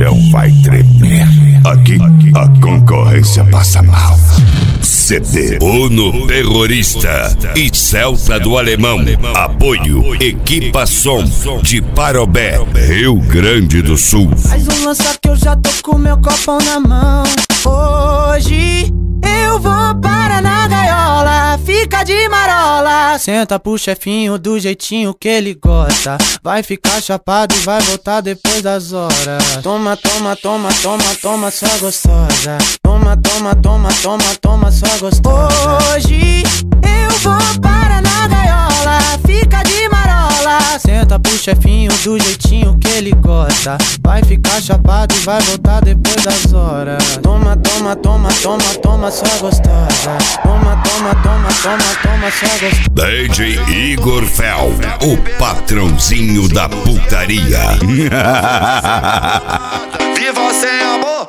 chão vai tremer. Aqui a concorrência passa mal. CD Uno Terrorista e Celta do Alemão. Apoio Equipa Som de Parobé, Rio Grande do Sul. Mais um lança que eu já tô com meu copão na mão. Hoje eu vou para na gaiola, fica de marola. Senta pro chefinho do jeitinho que ele gosta. Vai ficar chapado e vai voltar depois das horas. Toma, toma, toma, toma, toma, sua gostosa. Toma, toma, toma, toma, toma, sua gostosa. Hoje eu vou para na gaiola, fica de marola. Senta pro chefinho do jeitinho que ele gosta. Vai ficar chapado e vai voltar depois das horas. Toma, toma, toma, toma, toma, sua gostosa. Toma, toma, toma, toma, toma, sua gostosa. DJ Igor Fel, o patrãozinho da putaria. Viva sem amor,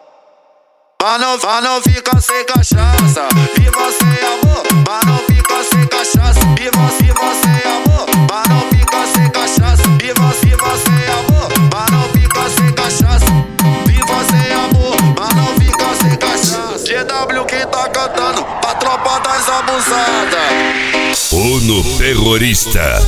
mas não fica sem cachaça. Viva sem amor, mas não fica sem cachaça. Viva sem amor, mas não fica sem cachaça. Viva sem amor, mas não fica sem cachaça. Viva sem amor, mas não fica sem cachaça. GW quem tá cantando, a tropa das abusadas. Uno Terrorista.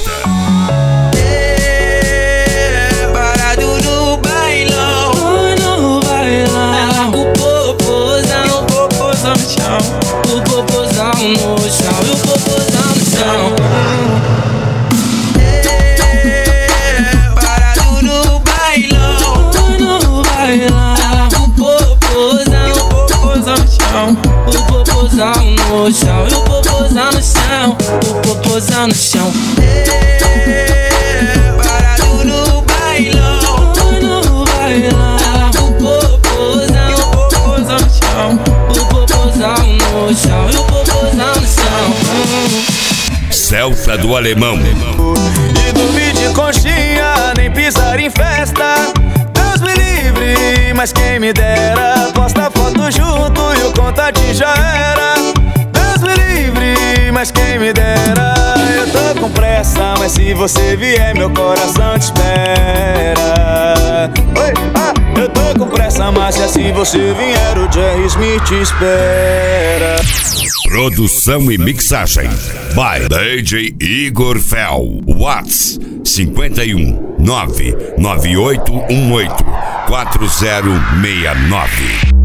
O popozão no chão, e o popozão no chão. Parado no bailão, no bailão. O popozão no chão, o popozão no chão, e o popozão no chão, o popozão no chão. Parado no bailão, no bailão. O popozão no chão, o popozão no chão, e o popozão no chão. Celta do Alemão. E dormir de conchinha, nem pisar em festa. Deus me livre, mas quem me dera. Posta foto junto e o contato já era. Deus me livre, mas quem me dera. Eu tô com pressa, mas se você vier, meu coração te espera. Oi, eu tô com pressa, mas se você vier, o Jerry Smith te espera. Produção e mixagem by DJ Igor Fel. Whats 51 99818 4069.